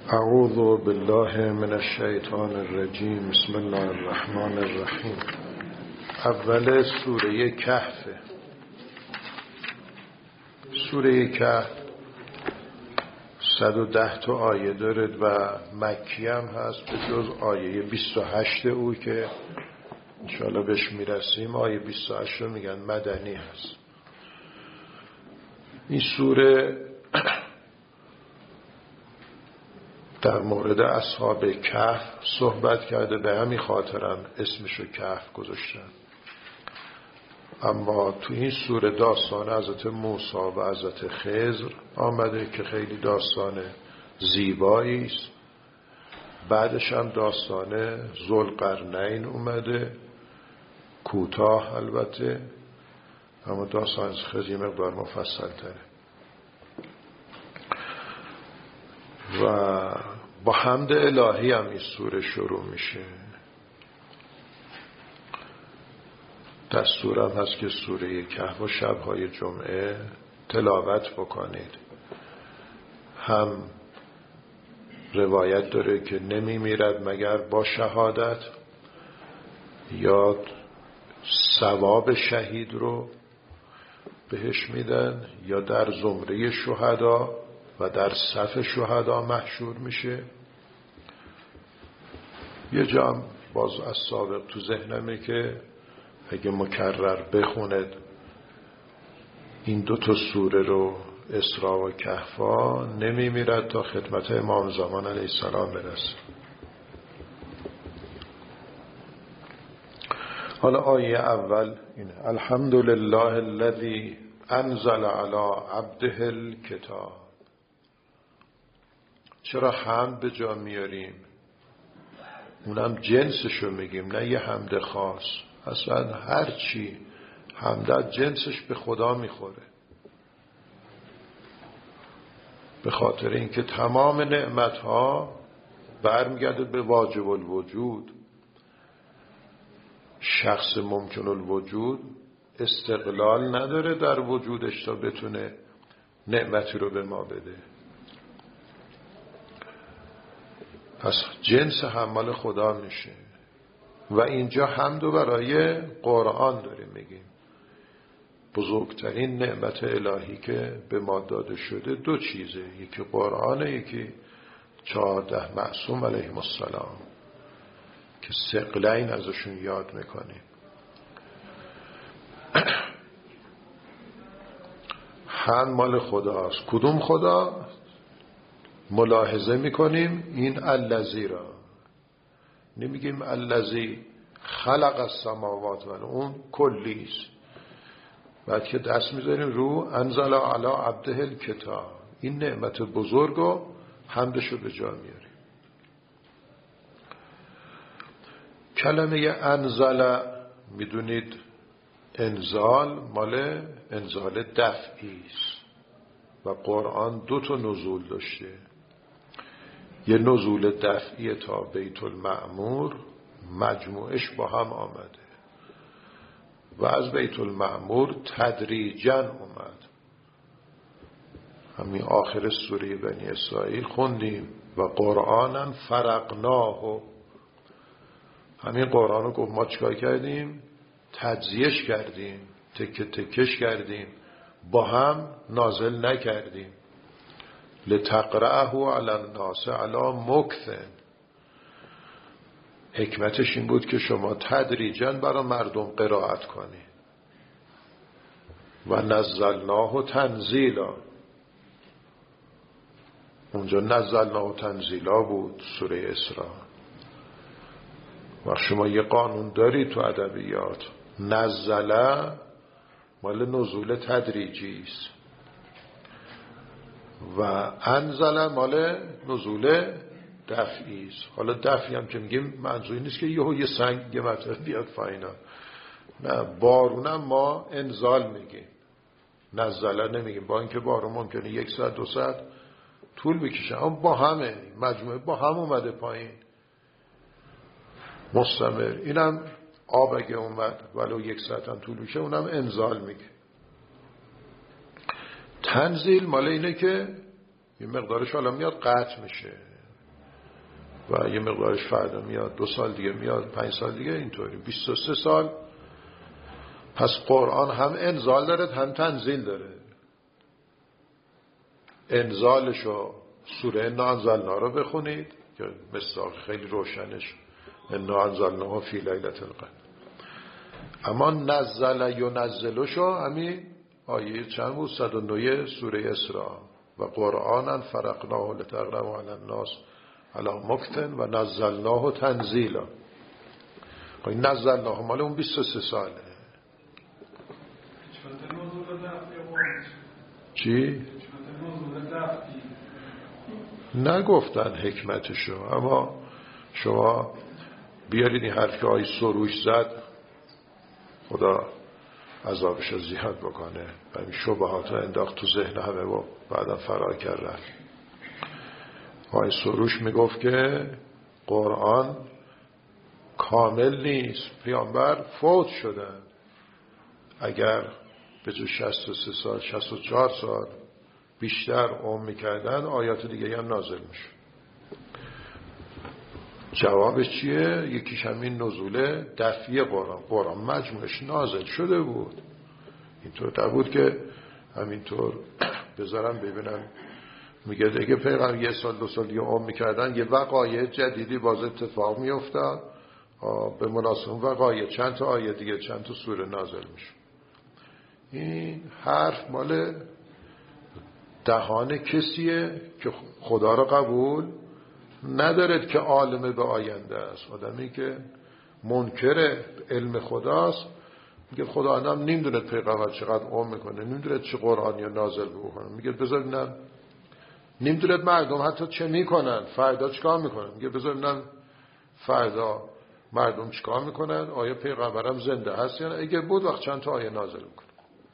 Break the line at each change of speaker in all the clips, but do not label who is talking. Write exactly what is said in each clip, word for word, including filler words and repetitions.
اعوذ بالله من الشیطان الرجیم. بسم الله الرحمن الرحیم. اول سوره کهف. سوره کهف صد و ده تا آیه دارد و مکی هم هست به جز آیه بیست و هشت او که انشاءالله بهش میرسیم. آیه بیست و هشت رو میگن مدنی هست. این سوره در مورد اصحاب کهف صحبت کرده، به همین خاطرم اسمشو کهف گذاشتن. اما تو این سوره داستان حضرت موسی و حضرت خضر آمده که خیلی داستان زیبایی است. بعدش هم داستان ذوالقرنین اومده، کوتاه البته، اما داستان خضر یه مقدار مفصل تره و با حمد الهی هم این سوره شروع میشه. دستورم هست که سوره کهف و شبهای جمعه تلاوت بکنید. هم روایت داره که نمی میرد مگر با شهادت، یا ثواب شهید رو بهش میدن، یا در زمره شهدا و در صف شهدا محشور میشه. یه جام باز از سابق تو ذهنمه که اگه مکرر بخوند این دو تا سوره رو، اسراء و کهفا، نمی میرد تا خدمت امام زمان علیه السلام برسه. حالا آیه اول اینه: الحمدلله الذی انزل علی عبده الکتاب. چرا حمد به جا میاریم؟ اونم جنسشو میگیم، نه یه حمد خاص. اصلا هر چی حمدت جنسش به خدا میخوره، به خاطر اینکه تمام نعمتها برمیگرده به واجب الوجود. شخص ممکن الوجود استقلال نداره در وجودش تا بتونه نعمتی رو به ما بده. پس جنس حمال خدا میشه. و اینجا حمد و برای قرآن داریم میگیم. بزرگترین نعمت الهی که به ما داده شده دو چیزه، یکی قرآنه، یکی چهارده معصوم علیهم السلام که ثقلین ازشون یاد میکنیم. حمد مال خداست. کدوم خدا؟ ملاحظه میکنیم این الذی را، نمیگیم الذی خلق السماوات و اون کلیست. بعد که دست میذاریم رو انزل علی عبده الکتاب، این نعمت بزرگو حمدشو به جا میاریم. کلمه انزل میدونید انزال مال انزال دفعی است و قرآن دو تا نزول داشته. یه نزول دفعی تا بیت المعمور، مجموعش با هم آمده، و از بیت المعمور تدریجاً اومد. همین آخر سوره بنی اسرائیل خوندیم و قرآناً فرقناه. همین قرآن رو گفت ما چکار کردیم؟ تجزیهش کردیم، تکه تکش کردیم، با هم نازل نکردیم. لتقرأه علی الناس علی مکث. حکمتش این بود که شما تدریجاً برای مردم قرائت کنی. و نزلناه تنزیلا، اونجا نزلناه تنزیلا بود سوره اسراء. و شما یه قانون داری تو ادبیات، نزله مال نزول تدریجی است و انزل مال نزول دفعی است. حالا دفعی هم که میگیم منظوری نیست که یهو یه سنگ یه مطرح بیاد فاینا، نه. بارونم ما انزال میگیم، نزله نمیگیم، با اینکه بارون ممکنه یک ساعت دو ساعت طول بکشه، اما با همه مجموعه با هم اومده پایین مستمر. اینم آب اگه اومد ولو یک ساعت هم طول میشه، اونم انزال میگه. تنزیل مال اینه که یه مقدارش حالا میاد قطع میشه، و یه مقدارش فردا میاد، دو سال دیگه میاد، پنج سال دیگه، اینطوری بیست و سه سال. پس قرآن هم انزال داره هم تنزیل داره. انزالشو سوره انا انزلنا رو بخونید که مصداق خیلی روشنش انا انزلناه فی لیلة القدر. اما نزل ینزلشو همین آیه چند بود؟ صد و نه سوره اسراء. و قرآنا فرقناه لتقرأه علی الناس علی مکث و نزلناه تنزیلا. این نزلناه مال اون بیست و سه ساله. چی؟ نگفتن حکمتشو، اما شما بیارید این حرف که آی سروش زد خدا عذابش رو زیاد بکنه و این شبهات رو انداخت تو ذهن همه و بعدا فرار کرد رفت. آی سروش میگفت که قرآن کامل نیست، پیامبر فوت شدن. اگر به جو شصت و سه سال شصت و چهار سال بیشتر عمر میکردن آیات دیگه هم نازل میشه. جوابش چیه؟ یکیش همین نزول دفعی قرآن. قرآن مجموعش نازل شده بود، اینطور نبود که همینطور بذارم ببینم. میگه دیگه پیغمبر یه سال دو سال دیگه عمر میکردن یه وقایع جدیدی باز اتفاق میافتاد، به مناسبت وقایع چند تا آیه دیگه چند تا سوره نازل میشه. این حرف مال دهان کسیه که خدا را قبول ندارد که عالم به آینده است. آدمی که منکر علم خداست میگه خدا آدم نمیدونه پیغمبر چقدر عمر میکنه، نمیدونه چه قرآنی نازل بکنه. میگه بذار ببینم، نمیدونه مردم حتی چه میکنن، فردا چیکار میکنن. میگه بذار ببینم فردا مردم چیکار میکنن، آیا پیغمبرم زنده هست یا نه. اگه بود وقت چند تا آیه نازل میکنه.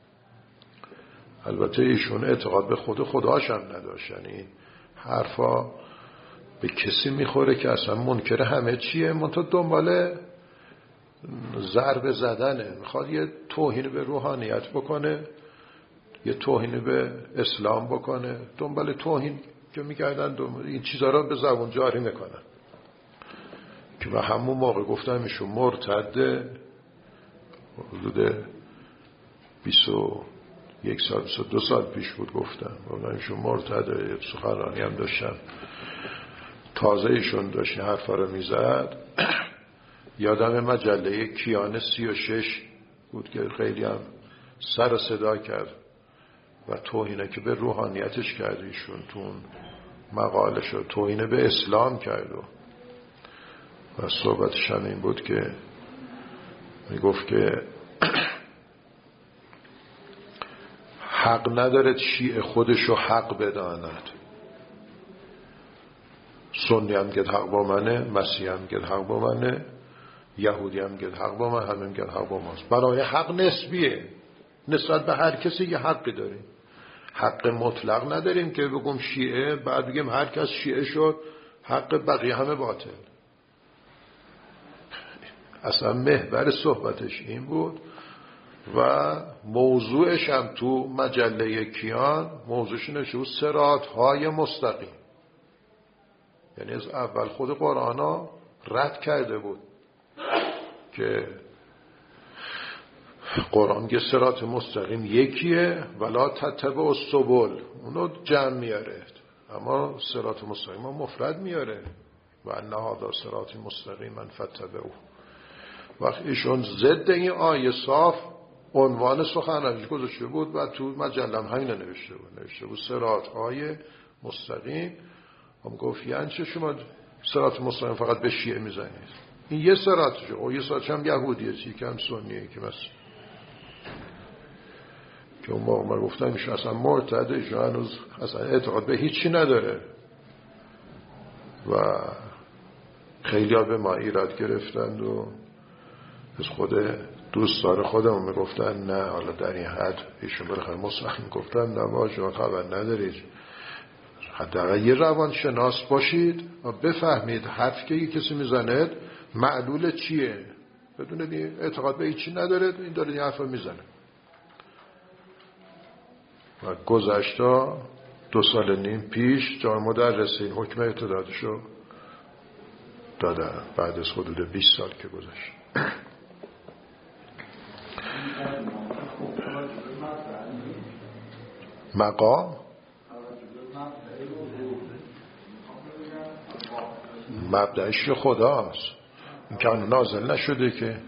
البته ایشون اعتقاد به خود خداش هم نداشت، یعنی حرفا به کسی میخوره که اصلا منکر همه چیه، منتها دنبال ضرب زدنه، میخواد یه توهین به روحانیت بکنه، یه توهین به اسلام بکنه. دنبال توهین که میکردن دنبال این چیزا رو به زبون جاری میکنن که به همون موقع گفتم ایشون مرتده. حدود بیست و یک سال بیست و دو سال پیش بود گفتم گفتم ایشون مرتده. سخنرانی هم داشتم، تازه ایشون داشت حرفا رو میزد. یادم مجله کیان سی و شش بود که خیلی هم سر صدا کرد و توهینه که به روحانیتش کرد ایشون، تو مقالش رو توهینه به اسلام کرد و, و صحبتش هم این بود که میگفت که حق ندارد شیعه خودشو حق بداند. سنی هم گد حق با منه، مسیح هم گد حق با منه، یهودی هم گد حق با من، همین گد حق با ماست. برای حق نسبیه، نسبت به هر کسی یه حقی داریم. حق مطلق نداریم که بگم شیعه بعد بگیم هر کس شیعه شد حق بقیه همه باطل. اصلا محور صحبتش این بود و موضوعش هم تو مجله کیان موضوعش نشه بود صراط های مستقیم. یعنی از اول خود قرآن ها رد کرده بود که قرآن که صراط مستقیم یکیه ولا تتبع السبل، اونو جمع میاره، اما صراط مستقیم ها مفرد میاره و ان هذا صراط مستقیم فاتبعوه. وقتی ایشون ضد این آیه صاف عنوان سخنرانیش گذاشته بود و تو مجله هم همین نوشته بود، نوشته بود صراط های مستقیم. هم گفت یعنی چه شما صراط مستقیم فقط به شیعه میزنید؟ این یه صراطشه، او یه صراطش هم یهودیه، چی که هم سنیه که مثل که اون موقع من گفتم ایشون اصلا مرتده، ایشون هنوز اصلا اعتقاد به هیچی نداره و خیلی ها به ما ایراد گرفتند و از خود دوستان خودمون میگفتن نه حالا در این حد ایشون برخواه مستقیم گفتن نه ما شما خبر ندارید. حداقل یه روانشناس باشید و بفهمید حرفی که یک کسی میزنه معلول چیه، بدون اعتقاد به هیچی نداره این داره این حرفا میزنه. و گذشتا دو سال نیم پیش جامعه مدرسین حکم ارتدادشو دادن بعد از حدود بیست سال که گذشت. مقام مبدأش خداست، این که نازل نشده که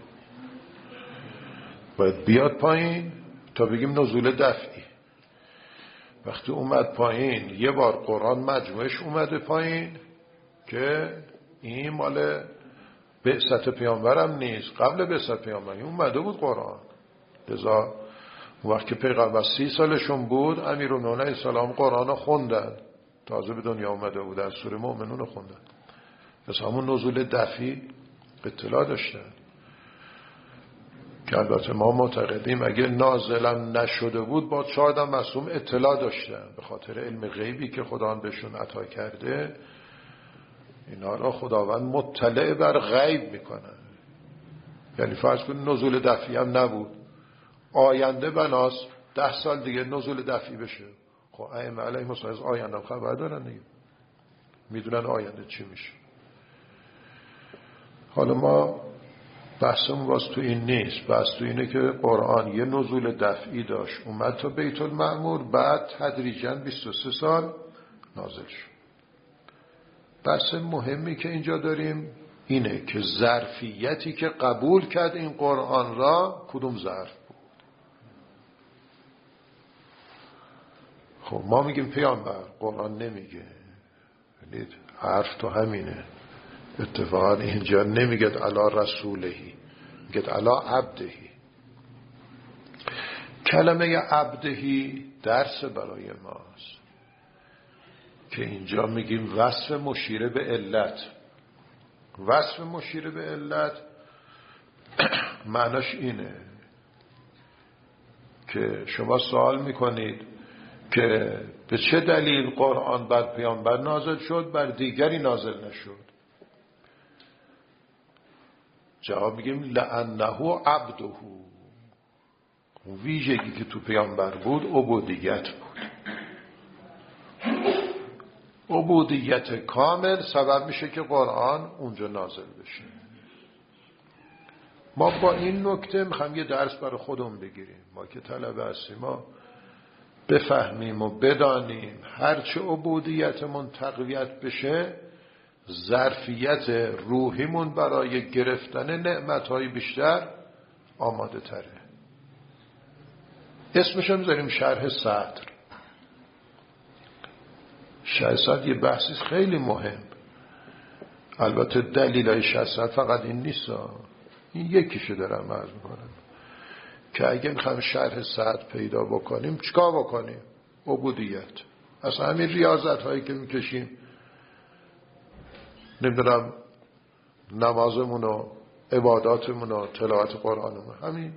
باید بیاد پایین تا بگیم نزول دفعی. وقتی اومد پایین یه بار قرآن مجموعش اومده پایین که این مال بعثت پیامبرم نیست، قبل بعثت پیامبر اومده بود قرآن. لذا وقتی که پیغمبر سی سالشون بود امیرالمومنین علیه السلام قرآن رو خوندن، تازه به دنیا اومده بودن، سوره مؤمنون رو خوندن. پس همون نزول دفعی اطلاع داشتن که البته ما معتقدیم اگه نازلم نشده بود با شاید هم معصوم اطلاع داشتن، به خاطر علم غیبی که خدا بهشون عطا کرده اینا را خداوند مطلع بر غیب میکنن. یعنی فرض کنید نزول دفعی هم نبود، آینده بناس ده سال دیگه نزول دفعی بشه، خب ائمه علیهم السلام از آینده هم خبر دارن دیگه، میدونن آینده چی میشه. حالا ما بحثمون باز تو این نیست، بحث تو اینه که قرآن یه نزول دفعی داشت، اومد تا بیت المعمور، بعد تدریجاً بیست و سه سال نازل شد. بحث مهمی که اینجا داریم اینه که ظرفیتی که قبول کرد این قرآن را کدوم ظرف بود. خب ما میگیم پیامبر، قرآن نمیگه، ولی حرف تو همینه. اتفاقا اینجا نمیگد علی رسولهی، میگد علی عبدهی. کلمه عبدهی درس برای ماست که اینجا میگیم وصف مشیره به علت. وصف مشیره به علت معناش اینه که شما سوال میکنید که به چه دلیل قرآن بر پیامبر نازل شد بر دیگری نازل نشد. جواب میگیم لأنه عبده، ویژگی که تو پیامبر بود عبودیت بود. عبودیت کامل سبب میشه که قرآن اونجا نازل بشه. ما با این نکته میخوام یه درس برای خودمون بگیریم. ما که طلبه هستیم ما بفهمیم و بدانیم هرچه عبودیتمون تقویت بشه ظرفیت روحیمون برای گرفتن نعمتهای بیشتر آماده تره. اسمش هم میذاریم شرح صدر. شرح صدر یه بحثی خیلی مهم. البته دلیلای شرح صدر فقط این نیست، این یکیشو دارم عرض میکنم که اگه میخوایم شرح صدر پیدا بکنیم چیکار بکنیم؟ عبودیت. اصلا همین ریاضت هایی که میکشیم، نمیدونم نمازمون و عباداتمون و تلاوت قرآنمون، همین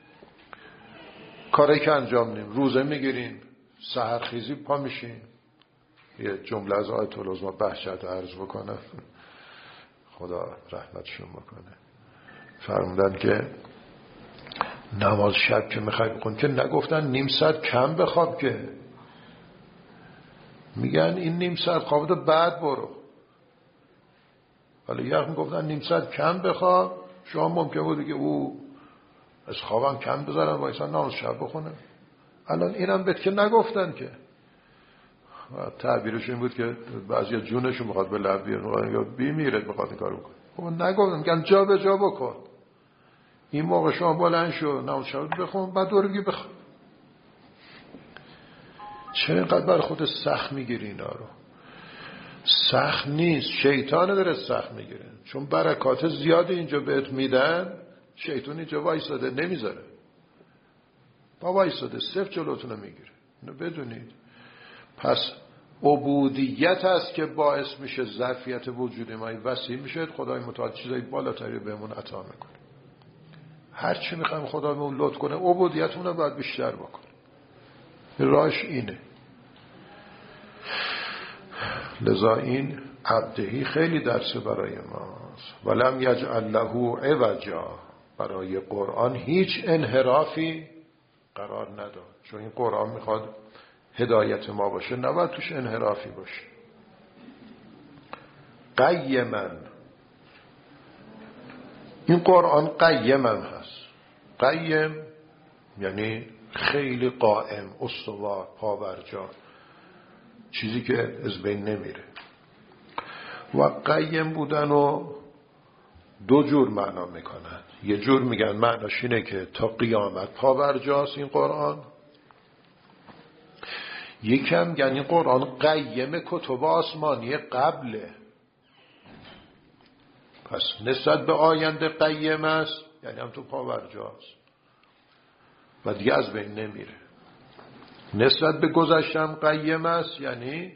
کاری که انجام نیم، روزه میگیریم، سحرخیزی پا میشیم. یه جمله از آیت العظما بهجت عرض بکنم، خدا رحمتشون بکنه. فرمودن که نماز شب که میخوای بکن که نگفتن نیم ساعت کم بخواب، که میگن این نیم ساعت خوابتو بعد برو. ولی یه میگفتن نیم ساعت کم بخواب، شما ممکن بود که او از خوابم کم بذارن وایسا نماز شب بخونه. الان اینم بهت که نگفتن که. تعبیرش این بود که بعضی جونشون میخواد به لب بیاره یا بیمیره میخواد این کارو بکنه. خب نگفتن، میگن جا به جا بکن. این موقع شما بلند شو نماز شب بخون، بعد دورگی بخون. چرا اینقدر بر خود سخت میگیری اینا رو؟ سخت نیست، شیطان داره سخت میگیره، چون برکات زیادی اینجا بهت میدن، شیطان اینجا وایساده نمیذاره. با وایساده صفر جلوتون رو میگیره. اینو بدونید. پس عبودیت است که باعث میشه ظرفیت وجود ما وسیع میشه، خدای متعال چیزای بالاتری بهمون عطا میکنه. هر چی میخوایم خدا بهمون لطف کنه عبودیتمون رو باید بیشتر بکنه. راهش اینه. لذا این عبدهی خیلی درس برای ماست. ولم یجعل له عوجا، برای قرآن هیچ انحرافی قرار نداد، چون این قرآن میخواد هدایت ما باشه، نباید توش انحرافی باشه. قیما، این قرآن قیم هم هست. قیم یعنی خیلی قائم، استوار، پابرجا، چیزی که از بین نمیره. و قیم بودن و دو جور معنا میکنن. یه جور میگن معناش اینه که تا قیامت پابرجاست این قرآن. یکم یعنی قرآن قیم کتب آسمانی قبله، پس نسبت به آینده قیم است، یعنی هم تو پابرجاست و دیگه از بین نمیره. نسبت به گذشتم قیم است، یعنی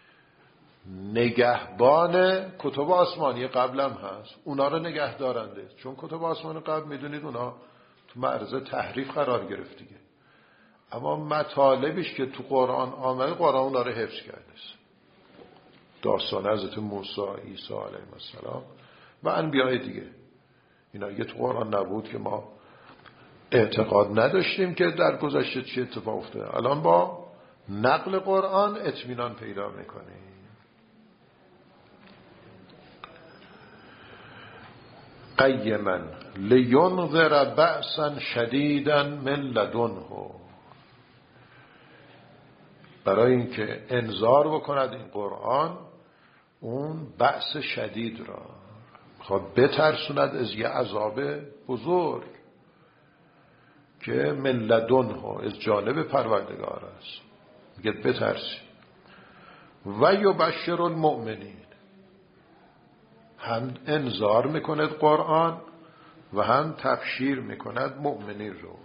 نگهبان کتب آسمانی قبلم هست، اونا رو نگه دارنده. چون کتب آسمانی قبل میدونید اونا تو معرض تحریف قرار گرفت دیگه، اما مطالبش که تو قرآن آمده قرآن اونا رو حفظ کرده. داستان حضرت موسی، عیسی علیه السلام و انبیاء دیگه، اینا یه تو قرآن نبود که ما اعتقاد نداشتیم که در گذشته چی اتفاق افتاده. الان با نقل قرآن اطمینان پیدا میکنیم. قیما لینذر بأسا شدیدا من لدنه، برای اینکه انذار بکند این قرآن اون بأس شدید را، خواهد بترسوند از یه عذاب بزرگ که من لدنه، از جانب پروردگار است. میگه بترسی. و یبشر المؤمنین، هم انذار میکند قرآن و هم تبشیر میکند مؤمنین رو.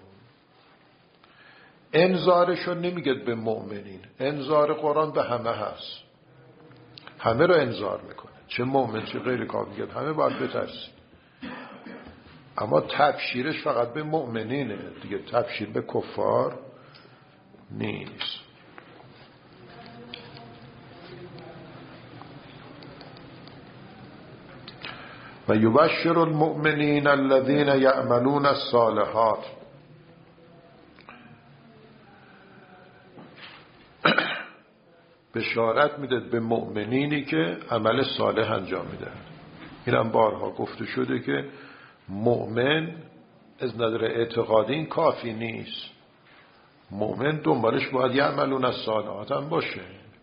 انذارشو نمیگه به مؤمنین، انذار قرآن به همه هست، همه رو انذار میکنه، چه مؤمن چه غیر کافر، میگه همه باید بترسید. اما تبشیرش فقط به مؤمنینه دیگه، تبشیر به کفار نیست. و یبشر المؤمنین الذین یعملون الصالحات، بشارت میداد به مؤمنینی که عمل صالح انجام میدن. این هم بارها گفته شده که مؤمن از نظر اعتقادی این کافی نیست، مؤمن دنبالش باید یعملون الصالحات هم باشه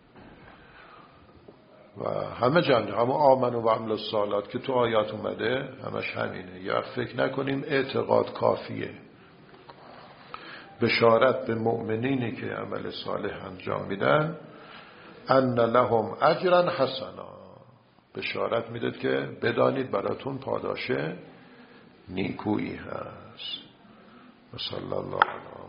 و همه جمعه همه آمن و عمل الصالحات که تو آیات اومده همش همینه. یا فکر نکنیم اعتقاد کافیه. بشارت به مؤمنینی که عمل صالح انجام میدن ان لهم اجرا حسنا، بشارت میداد که بدانید براتون پاداش نیکویی هست. و صلی الله علیه